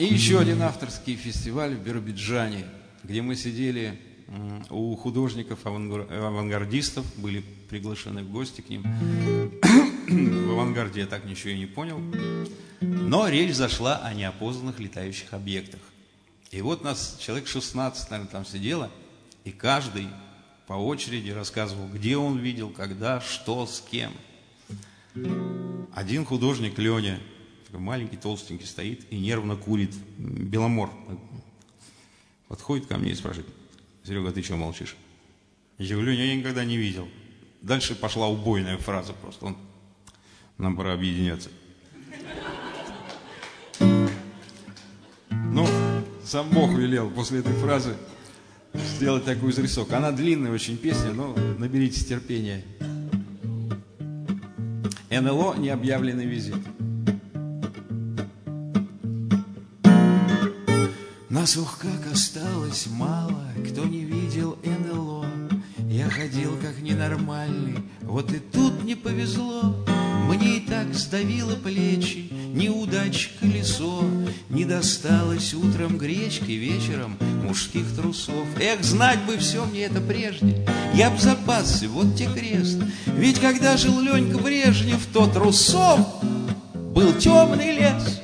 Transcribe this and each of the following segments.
И еще один авторский фестиваль в Биробиджане, где мы сидели у художников-авангардистов, были приглашены в гости к ним. В авангарде я так ничего и не понял. Но речь зашла о неопознанных летающих объектах. И вот нас человек 16, наверное, там сидело, и каждый по очереди рассказывал, где он видел, когда, что, с кем. Один художник, Леня, такой маленький, толстенький, стоит и нервно курит беломор. Подходит ко мне и спрашивает: Серега, ты чего молчишь? Я говорю: Леня, я никогда не видел. Дальше пошла убойная фраза просто. Нам пора объединяться. Ну, сам Бог велел после этой фразы сделать такой зарисок. Она длинная очень песня, но наберитесь терпения. НЛО «Необъявленный визит». Нас, ох, как осталось мало, кто не видел НЛО. Я ходил как ненормальный, вот и тут не повезло. Мне и так сдавило плечи, неудач колесо. Не досталось утром гречки, вечером мужских трусов. Эх, знать бы все мне это прежде, я б запасся, вот те крест. Ведь когда жил Ленька Брежнев, то трусов был темный лес.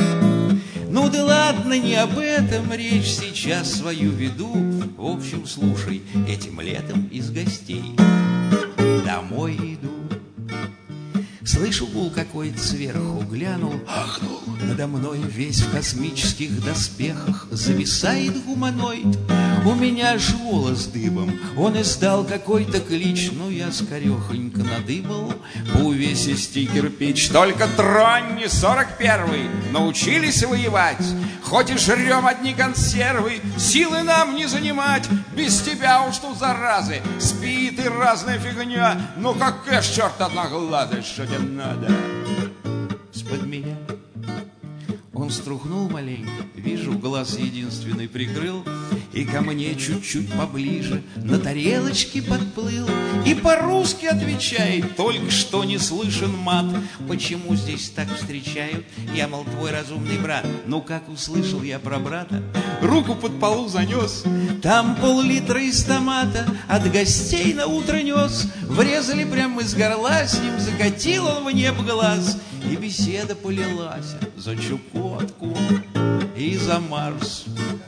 Ну да ладно, не об этом речь, сейчас свою веду. В общем, слушай, этим летом из гостей домой иду. Слышу, гул какой-то сверху, глянул, ахнул. Надо мной весь в космических доспехах зависает гуманоид. У меня аж волос дыбом, он издал какой-то клич. Ну, я скорехонько надыбал по увесистей кирпич. Только тронь не 41-й, научились воевать. Хоть и жрем одни консервы, силы нам не занимать. Без тебя уж тут заразы, спит и разная фигня. Ну, какая ж черт одноглазый, что тебе надо? С-под меня он струхнул маленько, вижу, глаз единственный прикрыл, и ко мне чуть-чуть поближе на тарелочке подплыл. И по-русски отвечает, только что не слышен мат. Почему здесь так встречают? Я, мол, твой разумный брат. Ну, как услышал я про брата, руку под полу занес. Там пол-литра из томата от гостей на утро нес. Врезали прямо из горла, с ним закатил он в небо глаз. И беседа полилась за Чукотку и за Марс.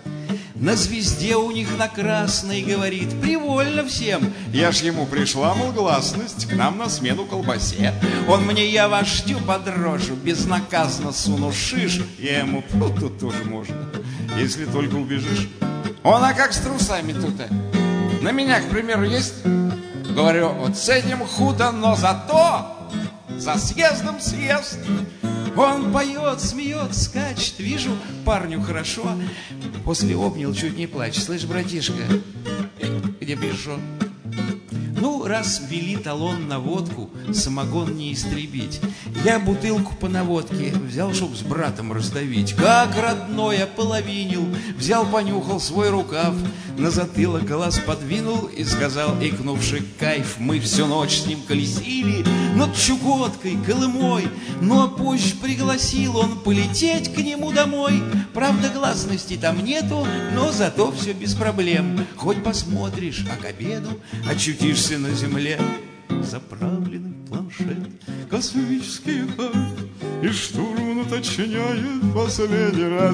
На звезде у них на красной, говорит, привольно всем. Я ж ему пришла, мол, гласность, к нам на смену колбасе. Он мне: я вождю подрожу, безнаказанно суну шиш. Я ему: тут тоже можно, если только убежишь. Он: а как с трусами тут-то? На меня, к примеру, есть? Говорю: вот с этим худо, но зато за съездом съезд. Он поет, смеет, скачет, вижу, парню хорошо. После обнял, чуть не плачь. Слышь, братишка, где пишу? Ну, раз ввели талон на водку, самогон не истребить. Я бутылку по наводке взял, чтоб с братом раздавить. Как родной ополовинил, взял, понюхал свой рукав, на затылок глаз подвинул и сказал, икнувший кайф: мы всю ночь с ним колесили над Чукоткой, Колымой. Ну, а позже пригласил он полететь к нему домой. Правда, гласности там нету, но зато все без проблем. Хоть посмотришь, а к обеду очутишься на земле. Заправленный планшет, космический ход, и штурман уточняет последний раз: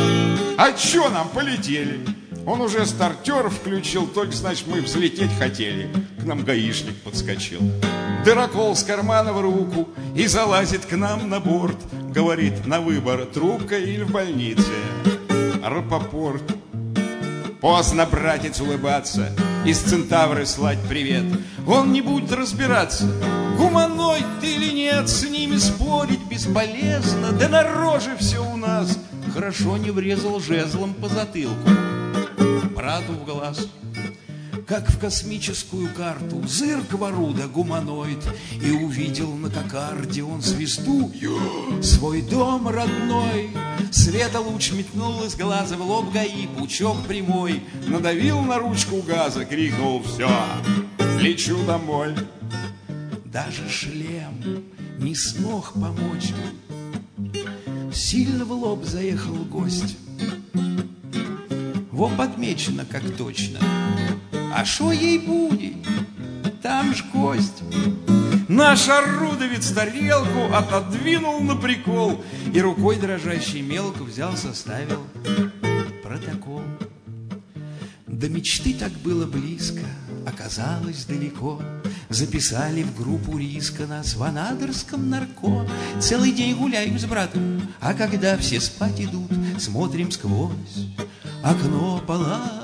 а чё нам, полетели? Он уже стартер включил, только, значит, мы взлететь хотели. К нам гаишник подскочил, дырокол с кармана в руку, и залазит к нам на борт. Говорит: на выбор, трубка или в больнице. Рапопорт: поздно, братец, улыбаться, из Центавры слать привет. Он не будет разбираться, гуманоид ты или нет, с ними спорить бесполезно. Да на роже все у нас. Хорошо не врезал жезлом по затылку брату в глаз. Как в космическую карту зырк воруда гуманоид, и увидел на кокарде он звезду, свой дом родной. Света луч метнул из глаза в лоб ГАИ, пучок прямой, надавил на ручку газа, крикнул: все, лечу домой. Даже шлем не смог помочь. сильно в лоб заехал гость. Во подмечено как точно. А шо ей будет? Там ж кость. Наш орудовец тарелку отодвинул на прикол и рукой дрожащей мелко взял, составил протокол. До мечты так было близко, оказалось далеко. Записали в группу риска нас в анадырском нарко. Целый день гуляем с братом, а когда все спать идут, смотрим сквозь окно палаты.